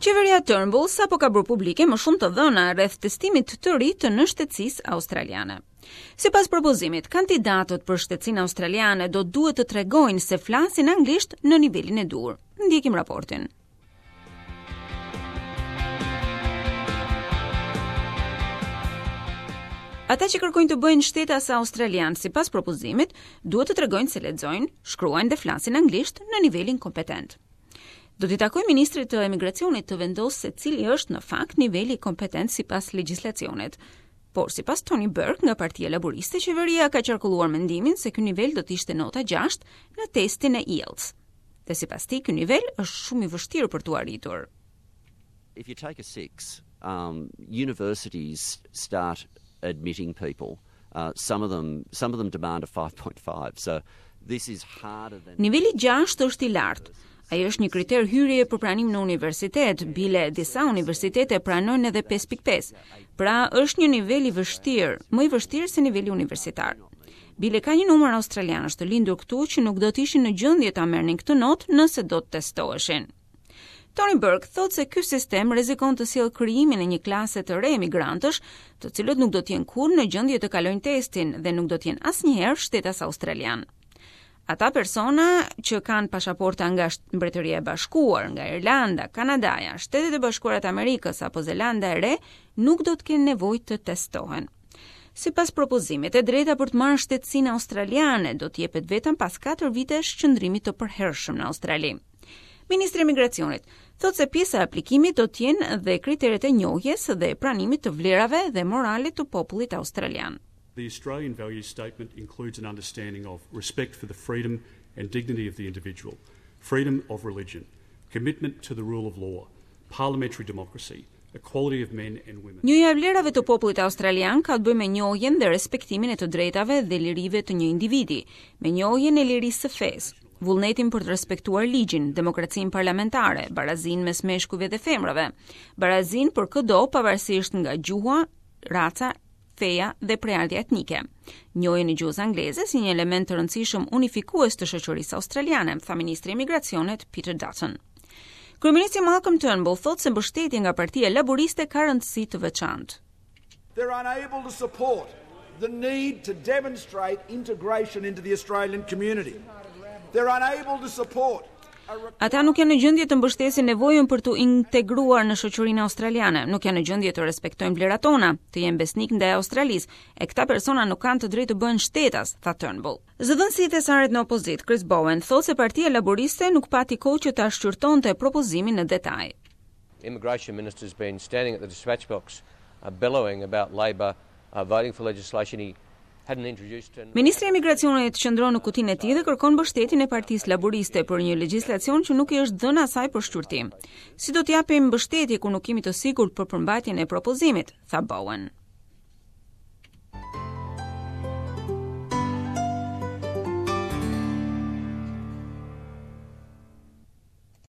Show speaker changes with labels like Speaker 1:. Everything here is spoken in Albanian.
Speaker 1: Qeveria Turnbull sapo ka bërë publike më shumë të dhëna rreth testimit të ri të nënshtetësisë australiane. Sipas propozimit, kandidatët për shtetësinë australiane do duhet të tregojnë se flasin anglisht në nivelin e duhur. Ndjekim raportin. Ata që kërkojnë të bëjnë shtetas australian sipas propozimit, duhet të tregojnë se lexojnë, shkruajnë dhe flasin anglisht në nivelin kompetent. Do t'i takoj ministrit të emigracionit të vendosë se cili është në fakt niveli kompetent sipas legjislacionit. Por sipas Tony Burke nga Partia Laboriste, qeveria ka qarkulluar mendimin se ky nivel do të ishte nota 6 në testin e IELTS. Dhe sipas tij, ky nivel është shumë i vështirë për t'u arritur.
Speaker 2: If you take a 6, universities start admitting people. Some of them demand a 5.5. So this is harder than.
Speaker 1: Niveli 6 është i lartë. Ai është një kriter hyrje për pranim në universitet, bile disa universitete pranojnë edhe 5.5. Pra është një nivel i vështirë, më i vështirë se niveli universitar. Bile ka një numër australianësh të lindur këtu që nuk do të ishin në gjendje ta merrnin këtë notë nëse do të testoheshin. Tony Burke thotë se ky sistem rrezikon të sjellë krijimin e një klase të re emigrantësh, të cilët nuk do të jenë kurrë në gjendje të kalojnë testin dhe nuk do të jenë asnjëherë shtetas australian. Ata persona që kanë pasaporta nga Mbretëria e Bashkuar, nga Irlanda, Kanadaja, Shtetet e Bashkuara të Amerikës apo Zelanda e Re, nuk do të kenë nevojë të testohen. Sipas propozimit, e drejta për të marrë shtetësinë australiane do të jepet vetëm pas 4 vitesh qëndrimit të përhershëm në Australi. Ministri i Emigracionit thotë se pjesa e aplikimit do të jenë dhe kriteret e njohjes dhe pranimit të vlerave dhe morale të popullit australian.
Speaker 3: The Australian Values Statement includes an understanding of respect for the freedom and dignity of the individual, freedom of religion, commitment to the rule of law, parliamentary democracy, equality of men and women.
Speaker 1: Njëja e vlerave të popullit australian ka të bëjë me njohjen dhe respektimin e të drejtave dhe lirive të një individi, me njohjen e lirisë së fesë, vullnetin për të respektuar ligjin, demokracinë parlamentare, barazinë mes meshkujve dhe femrave, barazinë për çdo pavarësisht nga gjuha, raca, feja dhe preardhja etnike. Njohjen e gjuhës angleze si një element të rëndësishëm unifikues të shoqërisë australiane, tha ministri i Emigracionit Peter Dutton. Kryeministri Malcolm Turnbull thotë se mbështetja nga Partia Laboriste ka rëndësi të veçantë.
Speaker 4: They're unable to support the need to demonstrate integration into the Australian community. They're unable to support.
Speaker 1: Ata nuk janë në gjendje të mbështesin nevojën për të integruar në shoqërinë australiane, nuk janë në gjendje të respektojnë vlerat tona, të jenë besnik ndaj Australisë, e këta persona nuk kanë të drejtë të bëhen shtetas, tha Turnbull. Zëdhënësi i thesarit në opozit, Chris Bowen, thotë se Partia Laboriste nuk pati kohë që ta shqyrtonte propozimin në detaj.
Speaker 5: Immigration Minister has been standing at the dispatch box bellowing about Labor voting for legislation he hadn't introduced.
Speaker 1: Ministri i Emigracionit qëndron në kutinë e tij dhe kërkon mbështetjen e Partisë Laboriste për një legjislacion që nuk i është dhënë asaj për shqyrtim. Si do t'japim mbështetje kur nuk jemi të sigurt për përmbajtjen e propozimit, tha Bowen.